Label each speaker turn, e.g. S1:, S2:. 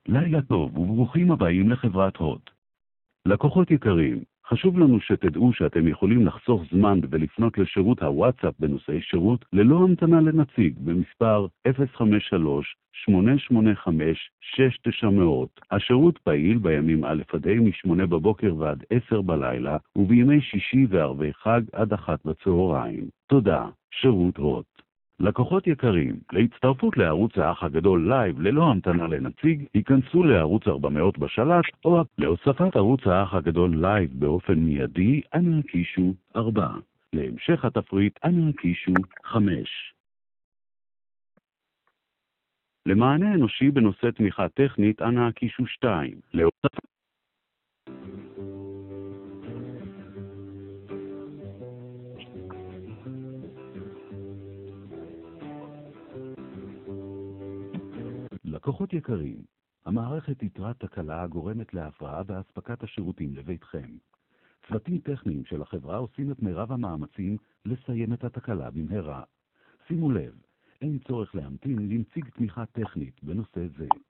S1: לילה טוב וברוכים הבאים לחברת הוט. לקוחות יקרים, חשוב לנו שתדעו שאתם יכולים לחסוך זמן ולפנות לשירות הוואטסאפ בנושאי שירות ללא המתנה לנציג במספר 053-885-6900. השירות פעיל בימים א' עד ה' מ-8 בבוקר ועד 10 בלילה ובימי שישי וערבי חג עד 1 בצהריים. תודה, שירות הוט. לקוחות יקרים, להצטרפות לערוץ האח הגדול לייב ללא המתנה לנציג, היכנסו לערוץ 400 בשלט, או להוספת ערוץ האח הגדול לייב באופן מיידי, אנא קישו 4. להמשך התפריט, אנא קישו 5. למענה אנושי בנושא תמיכה טכנית, אנא קישו 2. להוספת לקוחות יקרים, המערכת איתרה תקלה הגורמת להפרעה בהספקת השירותים לביתכם. צוותים טכניים של החברה עושים את מירב המאמצים לסיים את התקלה במהרה. שימו לב, אין צורך להמתין לנציג תמיכה טכנית בנושא זה.